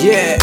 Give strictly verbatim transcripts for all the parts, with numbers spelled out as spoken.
Yeah,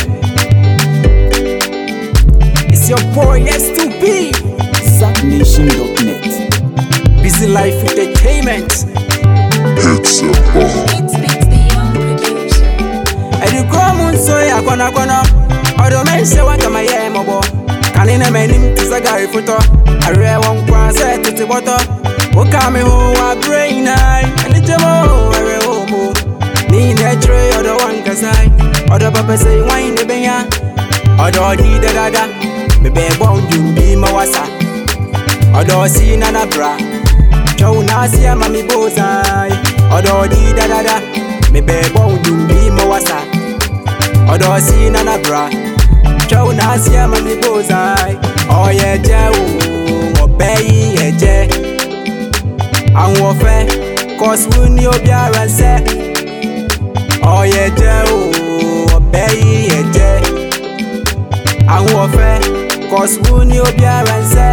it's your boy S two B, Zack Nation dot net. Busy Life Entertainment. It's a bomb. It's Beats the young producer. And you come on, so ya gonna gonna. Other men say what am I here, my boy? Can in a man to Zagari photo? I read one cross set to the water. What come home, I brain eye, and the jamo, I read home. Need a tray or the one casai. Other papa say, wine the benya. Other di da da da. Me be born you be my wasa. Other see nana bra. Chow na see mami bozai. Other di da da da. Me be born you be my wasa. Other see nana bra. Chow na see mami bozai. Oh yeah, je, obey yeah je. And wofe, cause we knew your answer. Oh yeah, je, obey yeah je. And wofe, cause we knew your answer.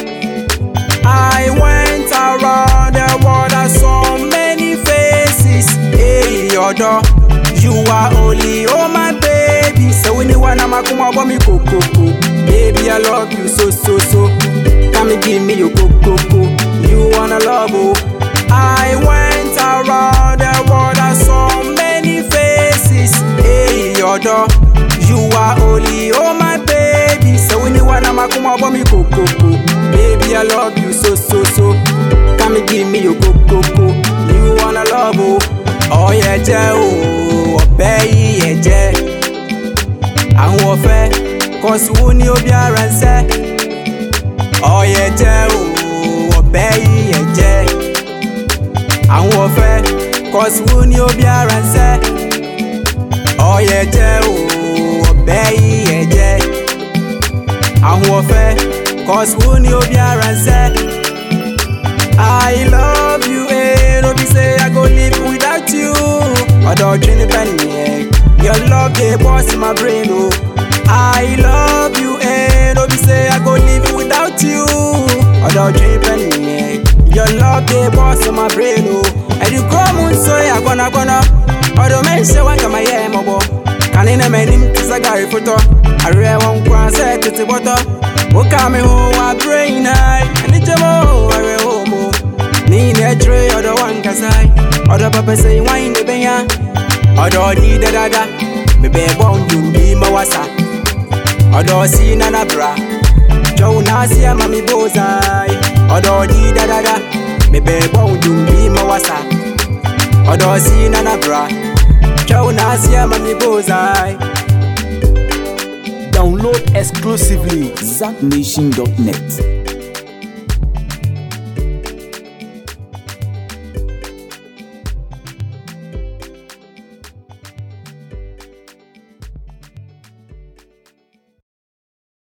I went around the world, I saw many faces. Hey, your door, you are only oh my baby. So when you wanna make me want me go go go, baby I love you so so so. Come and give me your go go go. You wanna love oh. I went around the world, I saw many faces. Hey, your door, you are only oh my baby. So when you wanna make me want me go go go, baby I love you so so so. Come and give me your go go go. You wanna love oh. Oh yeah, je oh, obey yeah je. And wofe, cause we knew your answer. Oh yeah, je oh, obey yeah je. And wofe, cause we knew your answer. Oh yeah, je oh, obey yeah je. And wofe, cause we knew your answer. I love you, eh? Don't be say I go live without you. Although Trini Penny, eh? Your love, they boss in my brain, oh. I love you, eh? Don't be say I go live without you. Although Trini Penny, eh? Your love, they boss in my brain, oh. And you come on, so ya gonna gonna. Although men say what am I here, my boy? Can in a man him to Zagari photo? I read one cross set to the water. What come home, I brain eye, and the jamo, I read home. Need a tray or the one casai. Other papa say wine the benya. Other di da da da. Me be born you be my wasa. Other see nana bra. Chow na see mami bozai. Other di da da da. Me be born you be my wasa. Other see nana bra. Chow na see mami bozai. Download exclusively Zack Nation dot net.